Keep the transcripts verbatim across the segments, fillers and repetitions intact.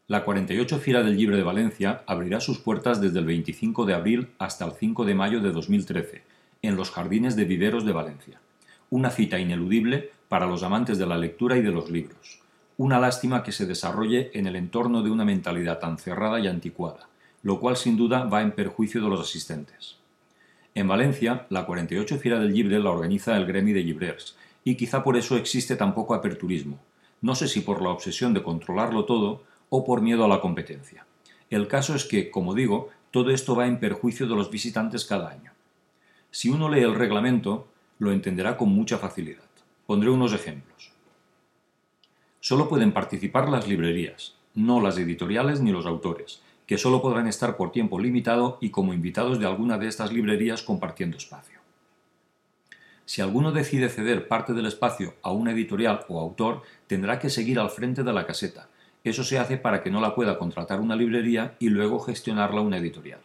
La cuarenta y ocho Fira del Llibre de Valencia abrirá sus puertas desde el veinticinco de abril hasta el cinco de mayo de dos mil trece, en los Jardines de Viveros de Valencia. Una cita ineludible para los amantes de la lectura y de los libros. Una lástima que se desarrolle en el entorno de una mentalidad tan cerrada y anticuada, lo cual sin duda va en perjuicio de los asistentes. En Valencia, la cuarenta y ocho Fira del Llibre la organiza el Gremi de Llibrers, y quizá por eso existe tan poco aperturismo. No sé si por la obsesión de controlarlo todo o por miedo a la competencia. El caso es que, como digo, todo esto va en perjuicio de los visitantes cada año. Si uno lee el reglamento, lo entenderá con mucha facilidad. Pondré unos ejemplos. Solo pueden participar las librerías, no las editoriales ni los autores, que solo podrán estar por tiempo limitado y como invitados de alguna de estas librerías compartiendo espacio. Si alguno decide ceder parte del espacio a una editorial o autor, tendrá que seguir al frente de la caseta. Eso se hace para que no la pueda contratar una librería y luego gestionarla una editorial.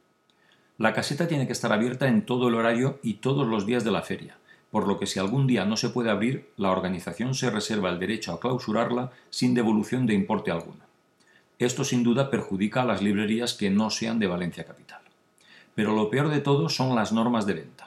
La caseta tiene que estar abierta en todo el horario y todos los días de la feria, por lo que si algún día no se puede abrir, la organización se reserva el derecho a clausurarla sin devolución de importe alguno. Esto sin duda perjudica a las librerías que no sean de Valencia capital. Pero lo peor de todo son las normas de venta.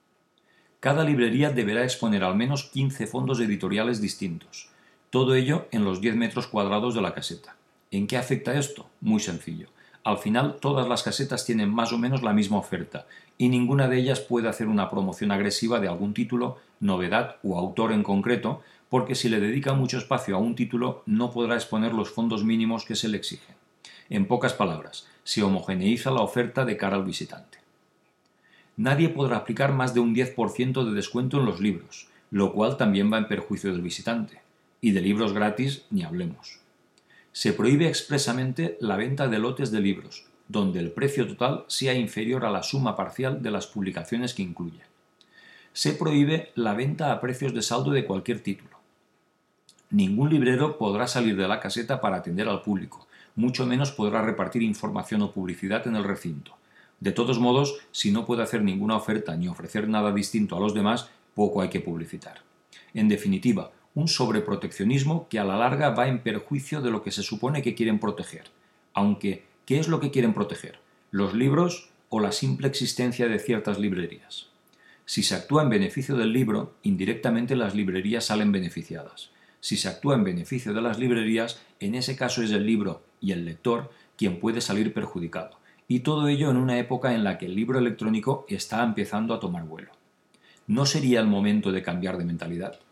Cada librería deberá exponer al menos quince fondos editoriales distintos, todo ello en los diez metros cuadrados de la caseta. ¿En qué afecta esto? Muy sencillo. Al final, todas las casetas tienen más o menos la misma oferta, y ninguna de ellas puede hacer una promoción agresiva de algún título, novedad o autor en concreto, porque si le dedica mucho espacio a un título, no podrá exponer los fondos mínimos que se le exigen. En pocas palabras, se homogeneiza la oferta de cara al visitante. Nadie podrá aplicar más de un diez por ciento de descuento en los libros, lo cual también va en perjuicio del visitante. Y de libros gratis ni hablemos. Se prohíbe expresamente la venta de lotes de libros, donde el precio total sea inferior a la suma parcial de las publicaciones que incluye. Se prohíbe la venta a precios de saldo de cualquier título. Ningún librero podrá salir de la caseta para atender al público, mucho menos podrá repartir información o publicidad en el recinto. De todos modos, si no puede hacer ninguna oferta ni ofrecer nada distinto a los demás, poco hay que publicitar. En definitiva, un sobreproteccionismo que a la larga va en perjuicio de lo que se supone que quieren proteger. Aunque, ¿qué es lo que quieren proteger? ¿Los libros o la simple existencia de ciertas librerías? Si se actúa en beneficio del libro, indirectamente las librerías salen beneficiadas. Si se actúa en beneficio de las librerías, en ese caso es el libro y el lector quien puede salir perjudicado. Y todo ello en una época en la que el libro electrónico está empezando a tomar vuelo. ¿No sería el momento de cambiar de mentalidad?